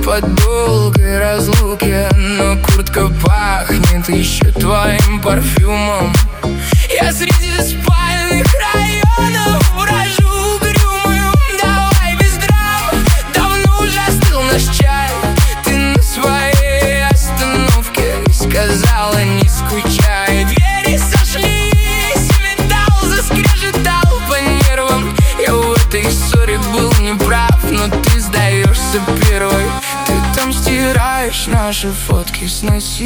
по долгой разлуке, но куртка пахнет еще твоим парфюмом. Я среди спальных районов брожу угрюмую. Давай без драм, давно уже остыл наш чай. Ты на своей остановке сказала не скучай. Двери сошлись, металл заскрежетал по нервам. Я в этой ссоре был неправ, но ты сдаешься первой. Ты там стираешь наши фотки с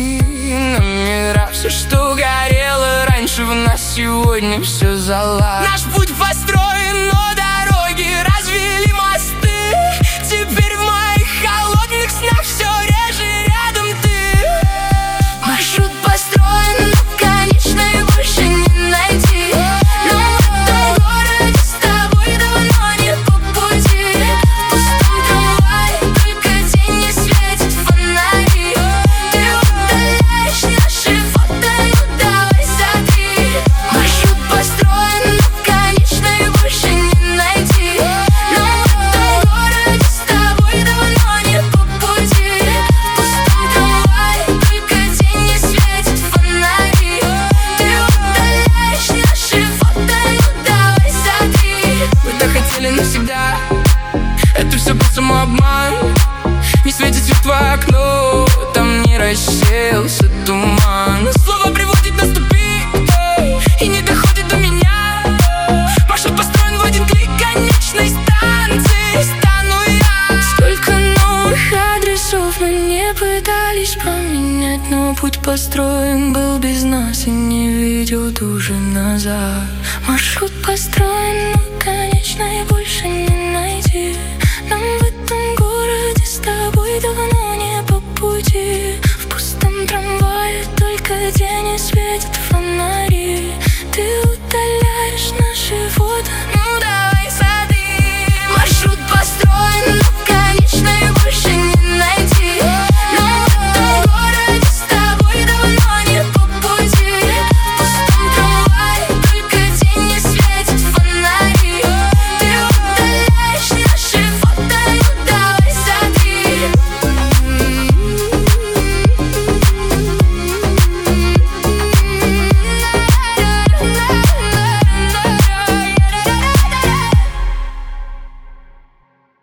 номера. Все, что горело раньше в нас, сегодня все зала. Наш путь построен, но дороги развели мосты. Теперь в моих холодных снах все реже рядом ты. Маршрут построен, но конечной больше не найти. Но в этом городе с тобой давно не по пути. В пустом трамвае только день не светит фонари. Ты удаляешь наши фото, ну давай сотри. Маршрут построен, но конечной больше не найти. Но в этом городе с тобой давно не по пути. В пустом трамвае только день не светит фонари. Ты удаляешь наши фото, ну давай сотри. Мы так хотели навсегда, это все был самообман. Не светит свет в окно, там не рассеялся туман. Слово приводит нас в тупик, и не доходит до меня. Маршрут построен в один клик конечной станции. Стану я. Сколько новых адресов мы не пытались поменять, но путь построен был без нас и не ведет уже назад. Маршрут построен, но конечной больше не найти. Нам в этом городе с тобой давно не по пути. В пустом трамвае только день и светит фонари.